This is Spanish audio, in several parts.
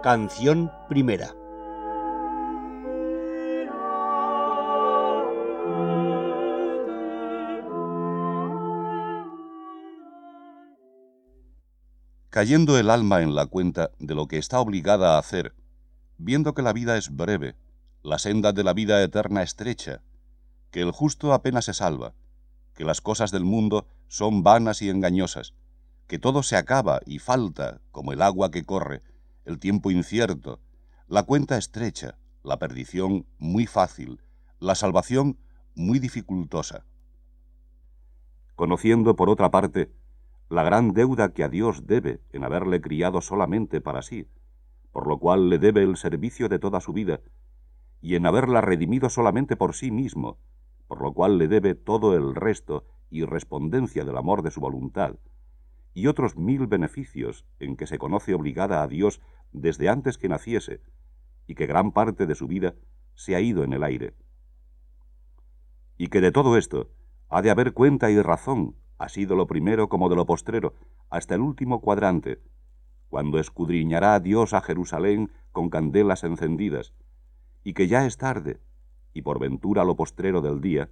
Canción primera. Cayendo el alma en la cuenta de lo que está obligada a hacer, viendo que la vida es breve, la senda de la vida eterna estrecha, que el justo apenas se salva, que las cosas del mundo son vanas y engañosas, que todo se acaba y falta, como el agua que corre, el tiempo incierto, la cuenta estrecha, la perdición muy fácil, la salvación muy dificultosa. Conociendo, por otra parte, la gran deuda que a Dios debe en haberle criado solamente para sí, por lo cual le debe el servicio de toda su vida, y en haberla redimido solamente por sí mismo, por lo cual le debe todo el resto y respondencia del amor de su voluntad, y otros 1000 beneficios en que se conoce obligada a Dios desde antes que naciese, y que gran parte de su vida se ha ido en el aire. Y que de todo esto ha de haber cuenta y razón, así de lo primero como de lo postrero, hasta el último cuadrante, cuando escudriñará Dios a Jerusalén con candelas encendidas, y que ya es tarde, y por ventura lo postrero del día,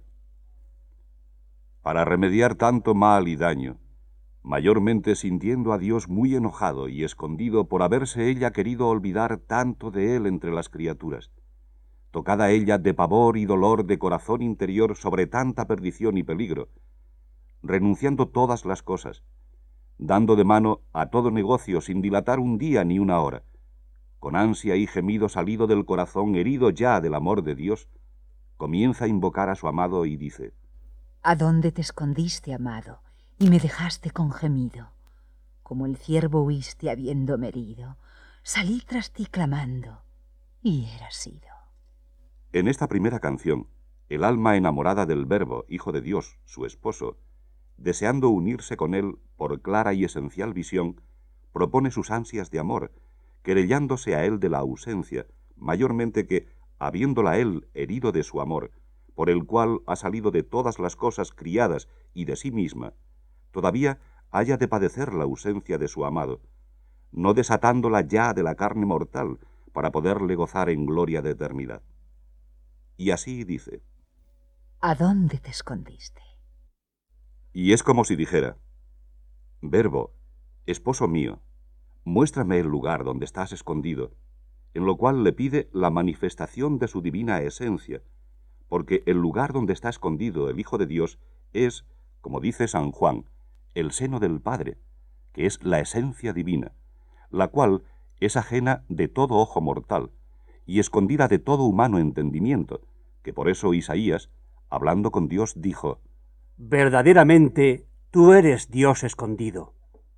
para remediar tanto mal y daño, mayormente sintiendo a Dios muy enojado y escondido por haberse ella querido olvidar tanto de él entre las criaturas, tocada ella de pavor y dolor de corazón interior sobre tanta perdición y peligro, renunciando todas las cosas, dando de mano a todo negocio sin dilatar un día ni una hora, con ansia y gemido salido del corazón herido ya del amor de Dios, comienza a invocar a su amado y dice: ¿A dónde te escondiste, amado, y me dejaste con gemido? Como el ciervo huiste habiéndome herido, salí tras ti clamando, y eras ido. En esta primera canción, el alma enamorada del Verbo, Hijo de Dios, su esposo, deseando unirse con él por clara y esencial visión, propone sus ansias de amor, querellándose a él de la ausencia, mayormente que, habiéndola él herido de su amor, por el cual ha salido de todas las cosas criadas y de sí misma, todavía haya de padecer la ausencia de su amado, no desatándola ya de la carne mortal, para poderle gozar en gloria de eternidad. Y así dice: ¿A dónde te escondiste? Y es como si dijera: Verbo, esposo mío, muéstrame el lugar donde estás escondido, en lo cual le pide la manifestación de su divina esencia, porque el lugar donde está escondido el Hijo de Dios es, como dice San Juan, el seno del Padre, que es la esencia divina, la cual es ajena de todo ojo mortal, y escondida de todo humano entendimiento, que por eso Isaías, hablando con Dios, dijo: Verdaderamente, tú eres Dios escondido.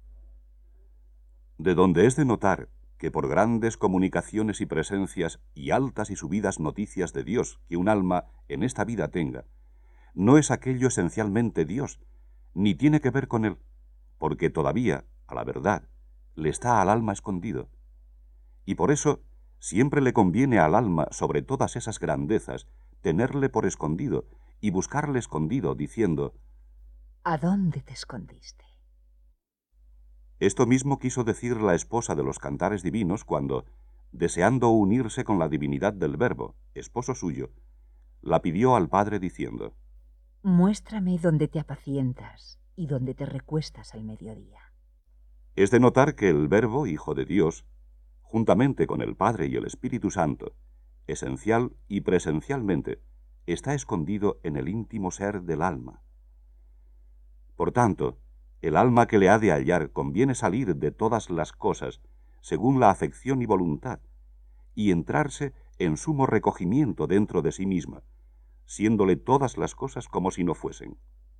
De donde es de notar que por grandes comunicaciones y presencias y altas y subidas noticias de Dios que un alma en esta vida tenga, no es aquello esencialmente Dios, ni tiene que ver con él, porque todavía, a la verdad, le está al alma escondido. Y por eso siempre le conviene al alma, sobre todas esas grandezas, tenerle por escondido y buscarle escondido, diciendo: ¿A dónde te escondiste? Esto mismo quiso decir la esposa de los cantares divinos cuando, deseando unirse con la divinidad del Verbo, esposo suyo, la pidió al Padre diciendo: Muéstrame dónde te apacientas y dónde te recuestas al mediodía. Es de notar que el Verbo, Hijo de Dios, juntamente con el Padre y el Espíritu Santo, esencial y presencialmente, está escondido en el íntimo ser del alma. Por tanto, el alma que le ha de hallar conviene salir de todas las cosas, según la afección y voluntad, y entrarse en sumo recogimiento dentro de sí misma, siéndole todas las cosas como si no fuesen.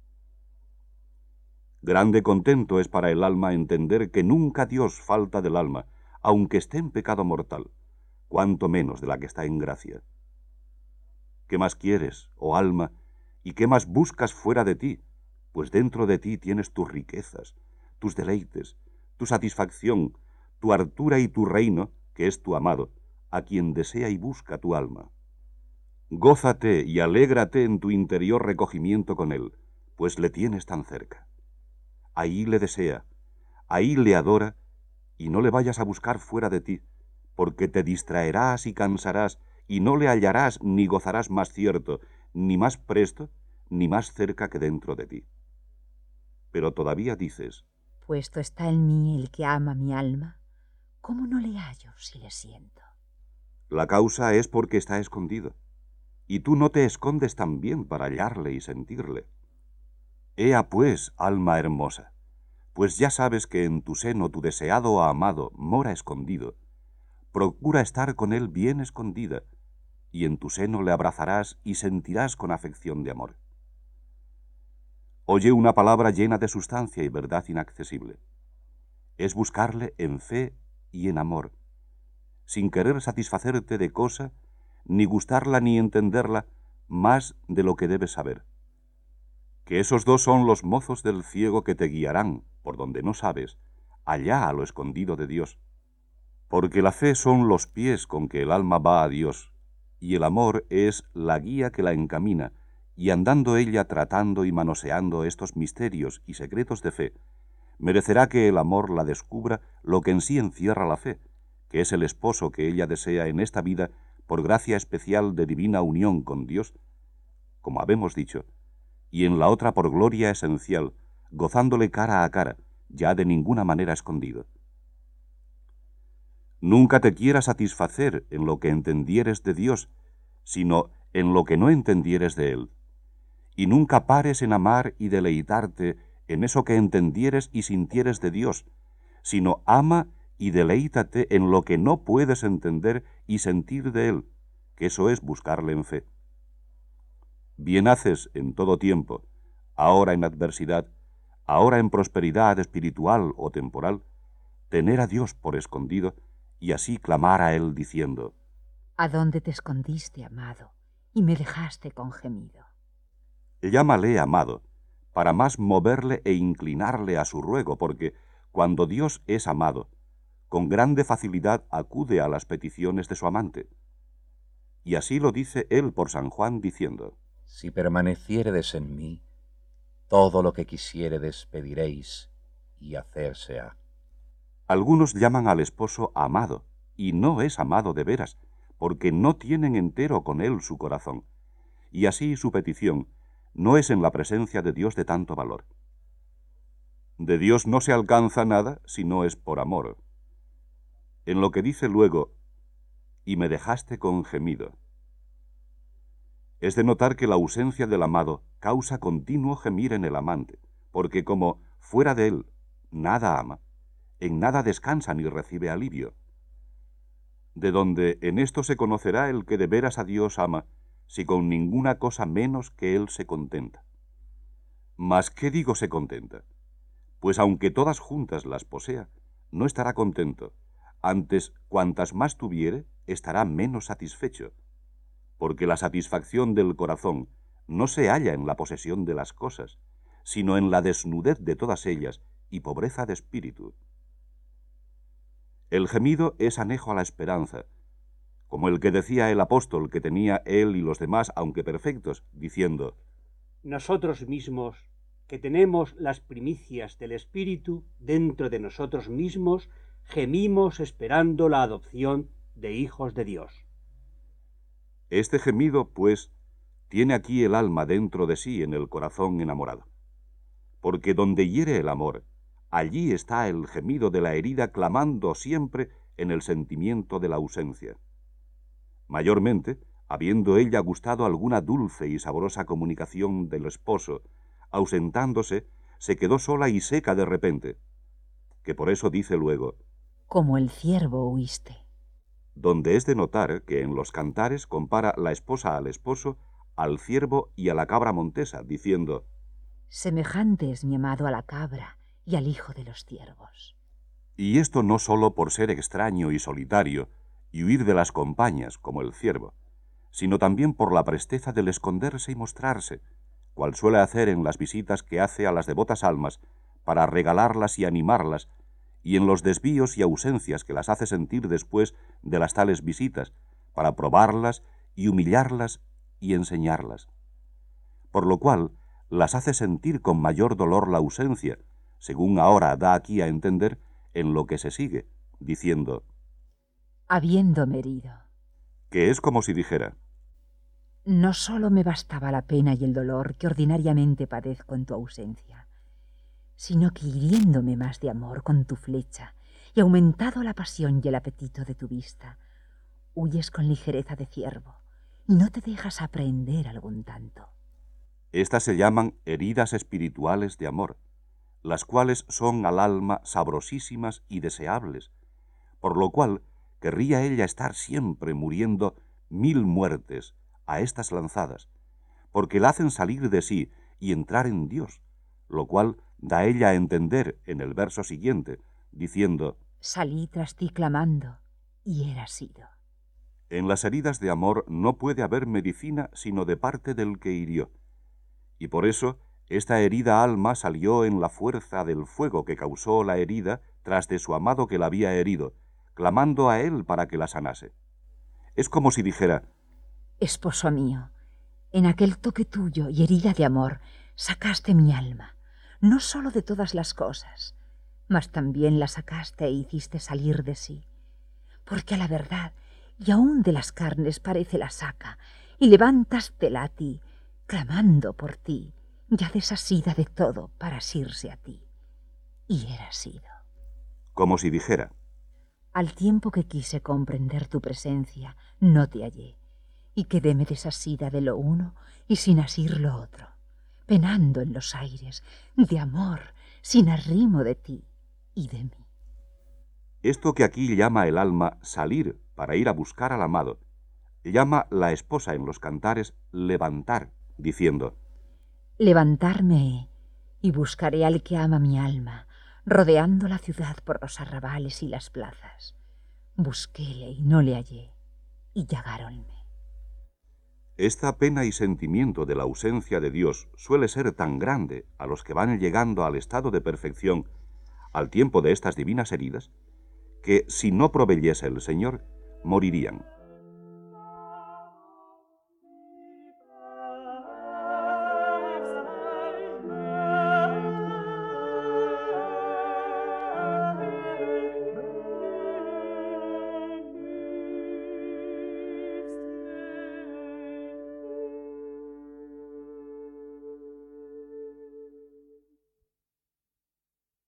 Grande contento es para el alma entender que nunca Dios falta del alma, aunque esté en pecado mortal, cuanto menos de la que está en gracia. ¿Qué más quieres, oh alma, y qué más buscas fuera de ti? Pues dentro de ti tienes tus riquezas, tus deleites, tu satisfacción, tu hartura y tu reino, que es tu amado, a quien desea y busca tu alma. Gózate y alégrate en tu interior recogimiento con él, pues le tienes tan cerca. Ahí le desea, ahí le adora, y no le vayas a buscar fuera de ti, porque te distraerás y cansarás, y no le hallarás ni gozarás más cierto, ni más presto, ni más cerca que dentro de ti. Pero todavía dices, puesto está en mí el que ama mi alma, ¿cómo no le hallo si le siento? la causa es porque está escondido, y tú no te escondes también para hallarle y sentirle. Ea pues, alma hermosa, pues ya sabes que en tu seno tu deseado o amado mora escondido. Procura estar con él bien escondida, y en tu seno le abrazarás y sentirás con afección de amor. Oye una palabra llena de sustancia y verdad inaccesible. Es buscarle en fe y en amor, sin querer satisfacerte de cosa, ni gustarla ni entenderla más de lo que debes saber. Que esos dos son los mozos del ciego que te guiarán, por donde no sabes, allá a lo escondido de Dios. Porque la fe son los pies con que el alma va a Dios, y el amor es la guía que la encamina, y andando ella tratando y manoseando estos misterios y secretos de fe, merecerá que el amor la descubra lo que en sí encierra la fe, que es el esposo que ella desea en esta vida por gracia especial de divina unión con Dios, como habemos dicho, y en la otra por gloria esencial, gozándole cara a cara, ya de ninguna manera escondido. Nunca te quieras satisfacer en lo que entendieres de Dios, sino en lo que no entendieres de Él. Y nunca pares en amar y deleitarte en eso que entendieres y sintieres de Dios, sino ama y deleítate en lo que no puedes entender y sentir de Él, que eso es buscarle en fe. Bien haces en todo tiempo, ahora en adversidad, ahora en prosperidad espiritual o temporal, tener a Dios por escondido y así clamar a Él diciendo, ¿A dónde te escondiste, amado, y me dejaste con gemido? llámale amado, para más moverle e inclinarle a su ruego, porque cuando Dios es amado, con grande facilidad acude a las peticiones de su amante. Y así lo dice él por San Juan diciendo, si permaneciéredes en mí, todo lo que quisiéredes pediréis y hacerse ha. Algunos llaman al esposo amado, y no es amado de veras, porque no tienen entero con él su corazón, y así su petición no es en la presencia de Dios de tanto valor. De Dios no se alcanza nada si no es por amor. En lo que dice luego, y me dejaste con gemido, es de notar que la ausencia del amado causa continuo gemir en el amante, porque como fuera de él nada ama, en nada descansa ni recibe alivio. De donde en esto se conocerá el que de veras a Dios ama, si con ninguna cosa menos que él se contenta. Mas ¿qué digo se contenta? Pues aunque todas juntas las posea, no estará contento, antes cuantas más tuviere, estará menos satisfecho, porque la satisfacción del corazón no se halla en la posesión de las cosas, sino en la desnudez de todas ellas y pobreza de espíritu. El gemido es anejo a la esperanza, como el que decía el apóstol que tenía él y los demás, aunque perfectos, diciendo, Nosotros mismos, que tenemos las primicias del Espíritu dentro de nosotros mismos, gemimos esperando la adopción de hijos de Dios. Este gemido, pues, tiene aquí el alma dentro de sí en el corazón enamorado. Porque donde hiere el amor, allí está el gemido de la herida clamando siempre en el sentimiento de la ausencia. Mayormente, habiendo ella gustado alguna dulce y sabrosa comunicación del esposo, ausentándose, se quedó sola y seca de repente, que por eso dice luego, como el ciervo huiste. Donde es de notar que en los cantares compara la esposa al esposo, al ciervo y a la cabra montesa, diciendo, semejante es mi amado a la cabra y al hijo de los ciervos. Y esto no sólo por ser extraño y solitario, y huir de las compañías, como el ciervo, sino también por la presteza del esconderse y mostrarse, cual suele hacer en las visitas que hace a las devotas almas, para regalarlas y animarlas, y en los desvíos y ausencias que las hace sentir después de las tales visitas, para probarlas y humillarlas y enseñarlas. Por lo cual, las hace sentir con mayor dolor la ausencia, según ahora da aquí a entender en lo que se sigue, diciendo, habiéndome herido. Que es como si dijera: No solo me bastaba la pena y el dolor que ordinariamente padezco en tu ausencia, sino que hiriéndome más de amor con tu flecha y aumentado la pasión y el apetito de tu vista, huyes con ligereza de ciervo y no te dejas aprehender algún tanto. Estas se llaman heridas espirituales de amor, las cuales son al alma sabrosísimas y deseables, por lo cual querría ella estar siempre muriendo 1000 muertes a estas lanzadas, porque la hacen salir de sí y entrar en Dios, lo cual da ella a entender en el verso siguiente, diciendo: Salí tras ti clamando, y era sido. En las heridas de amor no puede haber medicina sino de parte del que hirió, y por eso esta herida alma salió en la fuerza del fuego que causó la herida tras de su amado que la había herido, clamando a él para que la sanase. Es como si dijera: Esposo mío, en aquel toque tuyo y herida de amor sacaste mi alma, no solo de todas las cosas, mas también la sacaste e hiciste salir de sí, porque a la verdad y aún de las carnes parece la saca, y levántastela a ti, clamando por ti, ya desasida de todo para asirse a ti. Y era sido. Como si dijera: Al tiempo que quise comprender tu presencia, no te hallé, y quedéme desasida de lo uno y sin asir lo otro, penando en los aires, de amor, sin arrimo de ti y de mí. Esto que aquí llama el alma salir para ir a buscar al amado, llama la esposa en los cantares levantar, diciendo: Levantarme he, y buscaré al que ama mi alma, rodeando la ciudad por los arrabales y las plazas. Busquéle y no le hallé, y llagáronme. Esta pena y sentimiento de la ausencia de Dios suele ser tan grande a los que van llegando al estado de perfección al tiempo de estas divinas heridas, que si no proveyese el Señor, morirían.